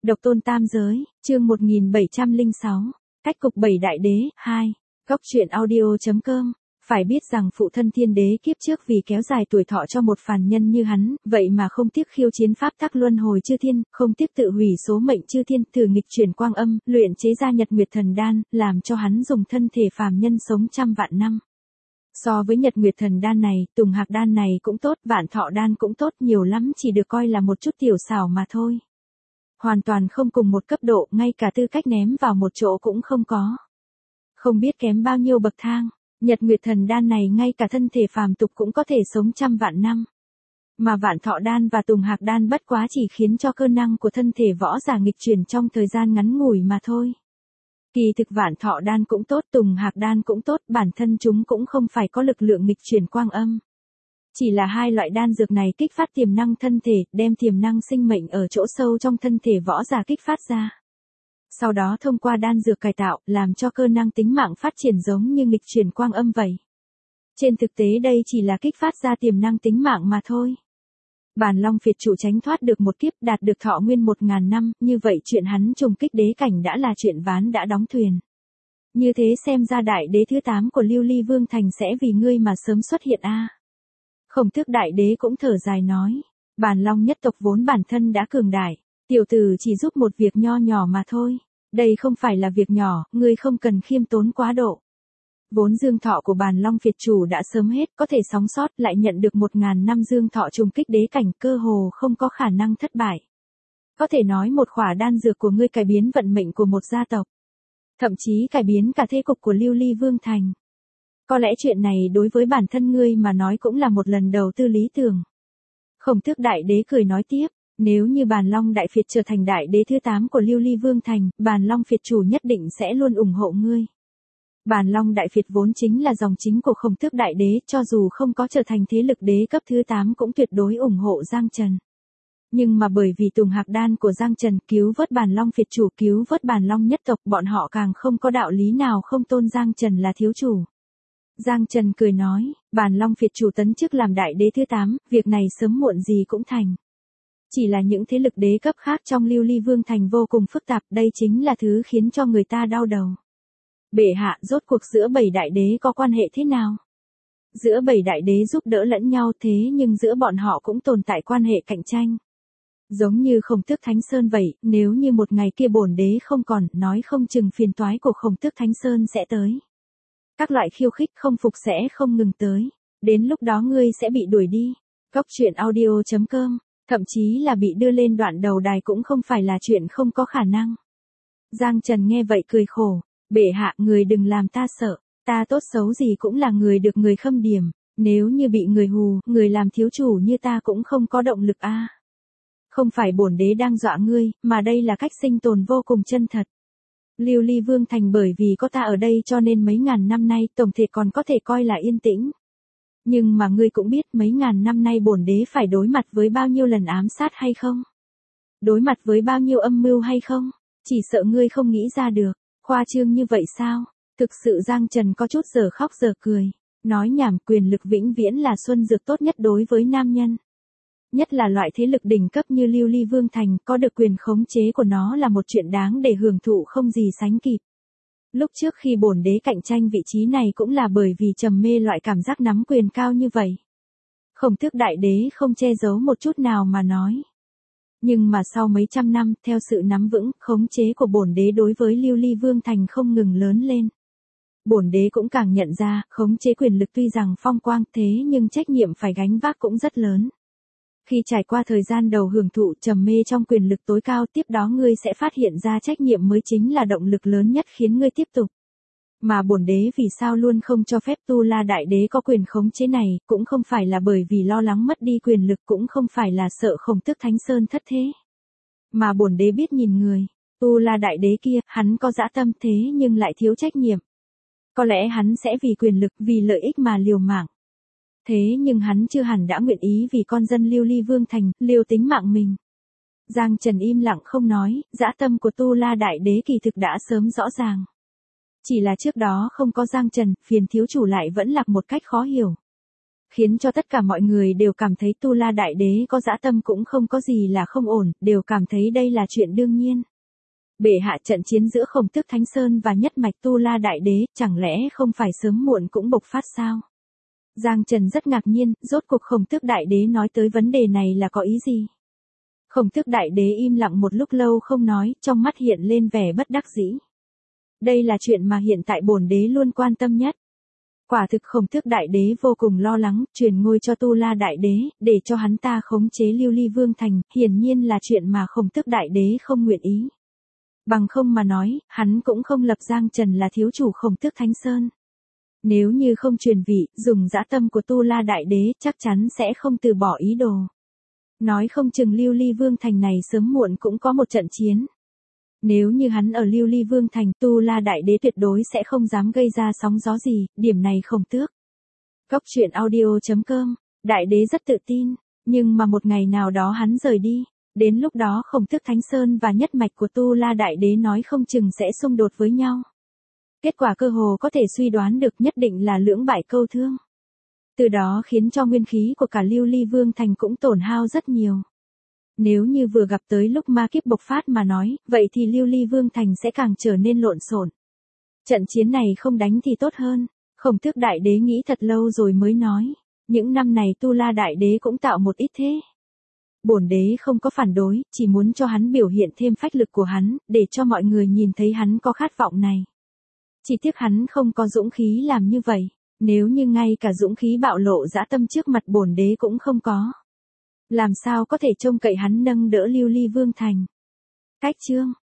Độc tôn tam giới, chương 1706, cách cục bảy đại đế, 2. Góc truyện audio.com. Phải biết rằng phụ thân thiên đế kiếp trước vì kéo dài tuổi thọ cho một phàm nhân như hắn, vậy mà không tiếc khiêu chiến pháp tắc luân hồi chư thiên, không tiếc tự hủy số mệnh chư thiên, thử nghịch chuyển quang âm, luyện chế ra Nhật Nguyệt Thần Đan, làm cho hắn dùng thân thể phàm nhân sống trăm vạn năm. So với Nhật Nguyệt Thần Đan này, Tùng Hạc Đan này cũng tốt, Vạn Thọ Đan cũng tốt, nhiều lắm chỉ được coi là một chút tiểu xảo mà thôi. Hoàn toàn không cùng một cấp độ, ngay cả tư cách ném vào một chỗ cũng không có. Không biết kém bao nhiêu bậc thang, Nhật Nguyệt Thần Đan này ngay cả thân thể phàm tục cũng có thể sống trăm vạn năm. Mà Vạn Thọ Đan và Tùng Hạc Đan bất quá chỉ khiến cho cơ năng của thân thể võ giả nghịch chuyển trong thời gian ngắn ngủi mà thôi. Kỳ thực Vạn Thọ Đan cũng tốt, Tùng Hạc Đan cũng tốt, bản thân chúng cũng không phải có lực lượng nghịch chuyển quang âm. Chỉ là hai loại đan dược này kích phát tiềm năng thân thể, đem tiềm năng sinh mệnh ở chỗ sâu trong thân thể võ giả kích phát ra. Sau đó thông qua đan dược cải tạo, làm cho cơ năng tính mạng phát triển giống như nghịch chuyển quang âm vậy. Trên thực tế đây chỉ là kích phát ra tiềm năng tính mạng mà thôi. Bàn Long Phiệt chủ tránh thoát được một kiếp, đạt được thọ nguyên 1000 năm, như vậy chuyện hắn trùng kích đế cảnh đã là chuyện ván đã đóng thuyền. Như thế xem ra đại đế thứ 8 của Lưu Ly Vương Thành sẽ vì ngươi mà sớm xuất hiện a. Khổng Tước đại đế cũng thở dài nói, Bàn Long nhất tộc vốn bản thân đã cường đại, tiểu tử chỉ giúp một việc nho nhỏ mà thôi. Đây không phải là việc nhỏ, ngươi không cần khiêm tốn quá độ. Vốn dương thọ của Bàn Long Phiệt chủ đã sớm hết, có thể sống sót lại nhận được 1000 năm dương thọ trùng kích đế cảnh, cơ hồ không có khả năng thất bại. Có thể nói một khỏa đan dược của ngươi cải biến vận mệnh của một gia tộc. Thậm chí cải biến cả thế cục của Lưu Ly Vương Thành. Có lẽ chuyện này đối với bản thân ngươi mà nói cũng là một lần đầu tư lý tưởng. Khổng Tước đại đế cười nói tiếp, nếu như Bàn Long Đại Phiệt trở thành đại đế thứ 8 của Lưu Ly Vương Thành, Bàn Long Phiệt chủ nhất định sẽ luôn ủng hộ ngươi. Bàn Long Đại Phiệt vốn chính là dòng chính của Khổng Tước đại đế, cho dù không có trở thành thế lực đế cấp thứ 8 cũng tuyệt đối ủng hộ Giang Trần. Nhưng mà bởi vì Tùng Hạc Đan của Giang Trần cứu vớt Bàn Long Phiệt chủ, cứu vớt Bàn Long nhất tộc, bọn họ càng không có đạo lý nào không tôn Giang Trần là thiếu chủ. Giang Trần cười nói, Bàn Long Phiệt chủ tấn chức làm đại đế thứ 8, việc này sớm muộn gì cũng thành. Chỉ là những thế lực đế cấp khác trong Lưu Ly Vương Thành vô cùng phức tạp, đây chính là thứ khiến cho người ta đau đầu. Bệ hạ, rốt cuộc giữa 7 đại đế có quan hệ thế nào? Giữa 7 đại đế giúp đỡ lẫn nhau thế nhưng giữa bọn họ cũng tồn tại quan hệ cạnh tranh. Giống như Khổng Tước Thánh Sơn vậy, nếu như một ngày kia bổn đế không còn, nói không chừng phiền toái của Khổng Tước Thánh Sơn sẽ tới. Các loại khiêu khích không phục sẽ không ngừng tới. Đến lúc đó ngươi sẽ bị đuổi đi. Góc truyện audio.com. Thậm chí là bị đưa lên đoạn đầu đài cũng không phải là chuyện không có khả năng. Giang Trần nghe vậy cười khổ. Bệ hạ, người đừng làm ta sợ. Ta tốt xấu gì cũng là người được người khâm điểm. Nếu như bị người hù, người làm thiếu chủ như ta cũng không có động lực a. Không phải bổn đế đang dọa ngươi, mà đây là cách sinh tồn vô cùng chân thật. Lưu Ly Vương Thành bởi vì có ta ở đây cho nên mấy ngàn năm nay tổng thể còn có thể coi là yên tĩnh. Nhưng mà ngươi cũng biết mấy ngàn năm nay bổn đế phải đối mặt với bao nhiêu lần ám sát hay không? Đối mặt với bao nhiêu âm mưu hay không? Chỉ sợ ngươi không nghĩ ra được. Khoa trương như vậy sao? Thực sự Giang Trần có chút giờ khóc giờ cười. Nói nhảm, quyền lực vĩnh viễn là xuân dược tốt nhất đối với nam nhân. Nhất là loại thế lực đỉnh cấp như Lưu Ly Vương Thành, có được quyền khống chế của nó là một chuyện đáng để hưởng thụ không gì sánh kịp. Lúc trước khi bổn đế cạnh tranh vị trí này cũng là bởi vì trầm mê loại cảm giác nắm quyền cao như vậy. Khổng Tước đại đế không che giấu một chút nào mà nói. Nhưng mà sau mấy trăm năm, theo sự nắm vững, khống chế của bổn đế đối với Lưu Ly Vương Thành không ngừng lớn lên. Bổn đế cũng càng nhận ra, khống chế quyền lực tuy rằng phong quang thế nhưng trách nhiệm phải gánh vác cũng rất lớn. Khi trải qua thời gian đầu hưởng thụ trầm mê trong quyền lực tối cao, tiếp đó ngươi sẽ phát hiện ra trách nhiệm mới chính là động lực lớn nhất khiến ngươi tiếp tục. Mà bổn đế vì sao luôn không cho phép Tu La đại đế có quyền khống chế này, cũng không phải là bởi vì lo lắng mất đi quyền lực, cũng không phải là sợ Khổng Tước Thánh Sơn thất thế. Mà bổn đế biết nhìn người, Tu La đại đế kia, hắn có dã tâm thế nhưng lại thiếu trách nhiệm. Có lẽ hắn sẽ vì quyền lực, vì lợi ích mà liều mạng. Thế nhưng hắn chưa hẳn đã nguyện ý vì con dân Lưu Ly Vương Thành, liều tính mạng mình. Giang Trần im lặng không nói, dã tâm của Tu La đại đế kỳ thực đã sớm rõ ràng. Chỉ là trước đó không có Giang Trần, phiền thiếu chủ lại vẫn lạc một cách khó hiểu. khiến cho tất cả mọi người đều cảm thấy Tu La Đại Đế có dã tâm cũng không có gì là không ổn, đều cảm thấy đây là chuyện đương nhiên. Bệ hạ, trận chiến giữa Khổng Tước Thánh Sơn và nhất mạch Tu La Đại Đế, chẳng lẽ không phải sớm muộn cũng bộc phát sao? Giang Trần rất ngạc nhiên, rốt cuộc Khổng Tước Đại Đế nói tới vấn đề này là có ý gì? Khổng Tước Đại Đế im lặng một lúc lâu không nói, trong mắt hiện lên vẻ bất đắc dĩ. Đây là chuyện mà hiện tại bổn đế luôn quan tâm nhất. Quả thực Khổng Tước Đại Đế vô cùng lo lắng, truyền ngôi cho Tu La Đại Đế, để cho hắn ta khống chế Lưu Ly Vương Thành, hiển nhiên là chuyện mà Khổng Tước Đại Đế không nguyện ý. Bằng không mà nói, hắn cũng không lập Giang Trần là thiếu chủ Khổng Tước Thánh Sơn. Nếu như không truyền vị, dùng dã tâm của Tu La Đại Đế chắc chắn sẽ không từ bỏ ý đồ. Nói không chừng Lưu Ly Vương Thành này sớm muộn cũng có một trận chiến. Nếu như hắn ở Lưu Ly Vương Thành, Tu La Đại Đế tuyệt đối sẽ không dám gây ra sóng gió gì, điểm này Khổng Tước. Góc truyện audio.com, Đại Đế rất tự tin, nhưng mà một ngày nào đó hắn rời đi. Đến lúc đó Khổng Tước Thánh Sơn và nhất mạch của Tu La Đại Đế nói không chừng sẽ xung đột với nhau. Kết quả cơ hồ có thể suy đoán được nhất định là lưỡng bại câu thương. Từ đó khiến cho nguyên khí của cả Lưu Ly Vương Thành cũng tổn hao rất nhiều. Nếu như vừa gặp tới lúc ma kiếp bộc phát mà nói, vậy thì Lưu Ly Vương Thành sẽ càng trở nên lộn xộn. Trận chiến này không đánh thì tốt hơn. Khổng Tước Đại Đế nghĩ thật lâu rồi mới nói. Những năm này Tu La Đại Đế cũng tạo một ít thế. Bổn đế không có phản đối, chỉ muốn cho hắn biểu hiện thêm phách lực của hắn, để cho mọi người nhìn thấy hắn có khát vọng này. Chỉ tiếc hắn không có dũng khí làm như vậy. Nếu như ngay cả dũng khí bạo lộ dã tâm trước mặt bổn đế cũng không có. Làm sao có thể trông cậy hắn nâng đỡ Lưu Ly Vương Thành. Cách chương